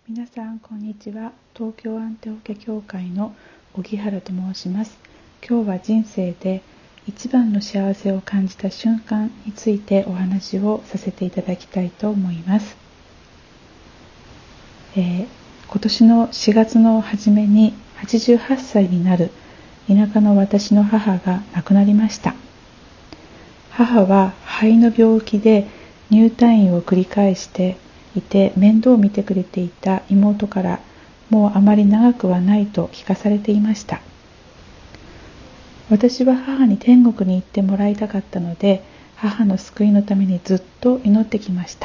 皆さんこんにちは。東京アンテオケ教会の荻原と申します。今日は人生で一番の幸せを感じた瞬間についてお話をさせていただきたいと思います。今年の4月の初めに88歳になる田舎の私の母が亡くなりました。母は肺の病気で入退院を繰り返していて、面倒を見てくれていた妹からもうあまり長くはないと聞かされていました。私は母に天国に行ってもらいたかったので、母の救いのためにずっと祈ってきました。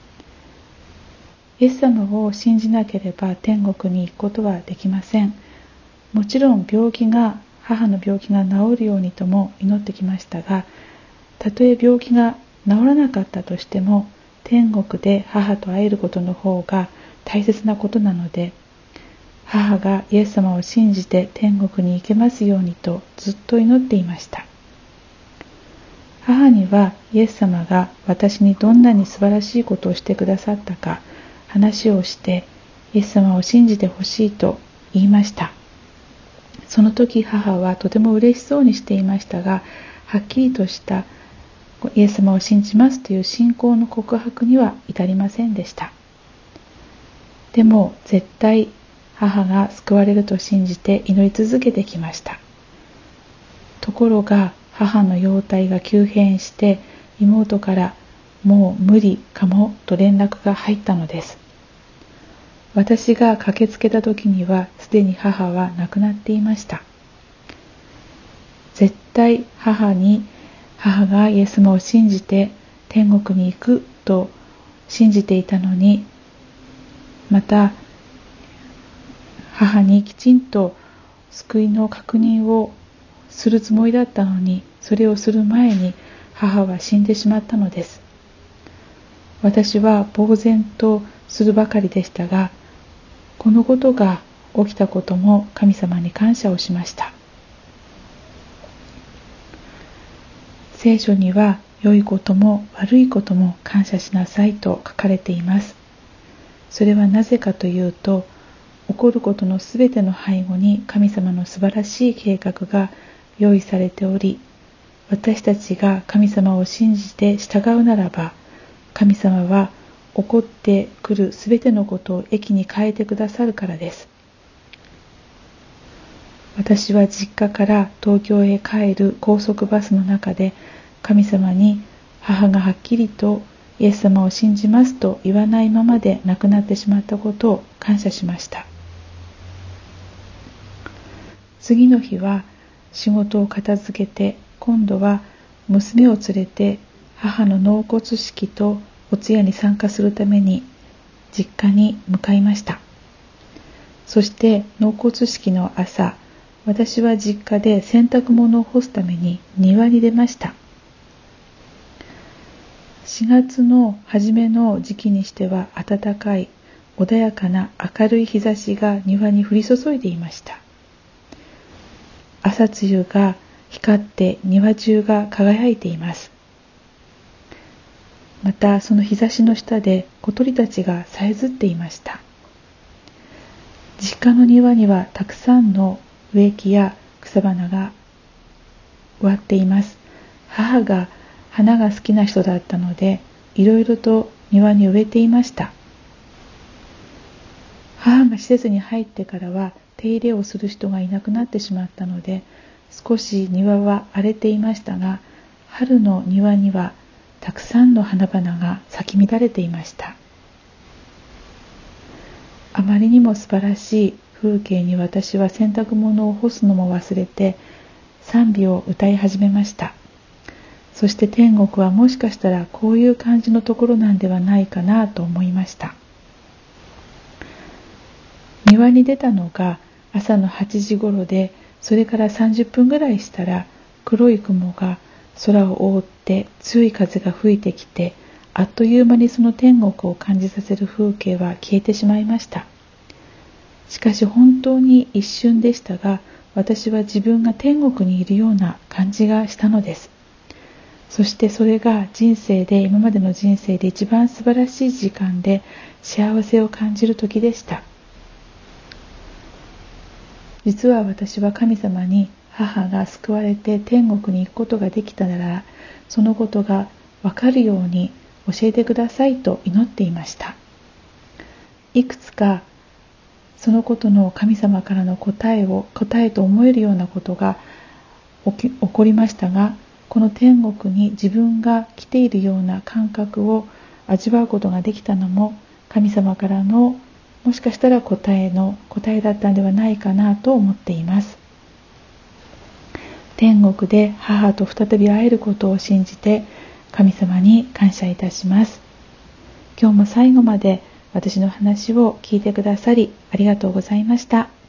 イエス様を信じなければ天国に行くことはできません。もちろん母の病気が治るようにとも祈ってきましたが、たとえ病気が治らなかったとしても、天国で母と会えることの方が大切なことなので、母がイエス様を信じて天国に行けますようにとずっと祈っていました。母にはイエス様が私にどんなに素晴らしいことをしてくださったか話をして、イエス様を信じてほしいと言いました。その時母はとても嬉しそうにしていましたが、はっきりとしたイエス様を信じますという信仰の告白には至りませんでした。でも絶対母が救われると信じて祈り続けてきました。ところが母の容体が急変して、妹からもう無理かもと連絡が入ったのです。私が駆けつけた時にはすでに母は亡くなっていました。絶対母がイエス様を信じて天国に行くと信じていたのに、また母にきちんと救いの確認をするつもりだったのに、それをする前に母は死んでしまったのです。私は呆然とするばかりでしたが、このことが起きたことも神様に感謝をしました。聖書には良いことも悪いことも感謝しなさいと書かれています。それはなぜかというと、起こることのすべての背後に神様の素晴らしい計画が用意されており、私たちが神様を信じて従うならば、神様は起こってくるすべてのことを益に変えてくださるからです。私は実家から東京へ帰る高速バスの中で、神様に母がはっきりとイエス様を信じますと言わないままで亡くなってしまったことを感謝しました。次の日は仕事を片付けて、今度は娘を連れて母の納骨式とお通夜に参加するために実家に向かいました。そして納骨式の朝、私は実家で洗濯物を干すために庭に出ました。4月の初めの時期にしては暖かい、穏やかな明るい日差しが庭に降り注いでいました。朝露が光って庭中が輝いています。またその日差しの下で小鳥たちがさえずっていました。実家の庭にはたくさんの植木や草花が植わっています。母が花が好きな人だったので、いろいろと庭に植えていました。母が施設に入ってからは手入れをする人がいなくなってしまったので、少し庭は荒れていましたが、春の庭にはたくさんの花々が咲き乱れていました。あまりにも素晴らしい風景に、私は洗濯物を干すのも忘れて賛美を歌い始めました。そして天国はもしかしたらこういう感じのところなんではないかなと思いました。庭に出たのが朝の8時頃で、それから30分ぐらいしたら黒い雲が空を覆って強い風が吹いてきて、あっという間にその天国を感じさせる風景は消えてしまいました。しかし本当に一瞬でしたが、私は自分が天国にいるような感じがしたのです。 そしてそれが今までの人生で一番素晴らしい時間で幸せを感じる時でした。実は私は神様に母が救われて天国に行くことができたなら、そのことがわかるように教えてくださいと祈っていました。いくつかそのことの神様からの答えと思えるようなことが起こりましたが、この天国に自分が来ているような感覚を味わうことができたのも神様からのもしかしたら答えだったのではないかなと思っています。天国で母と再び会えることを信じて神様に感謝いたします。今日も最後まで私の話を聞いてくださりありがとうございました。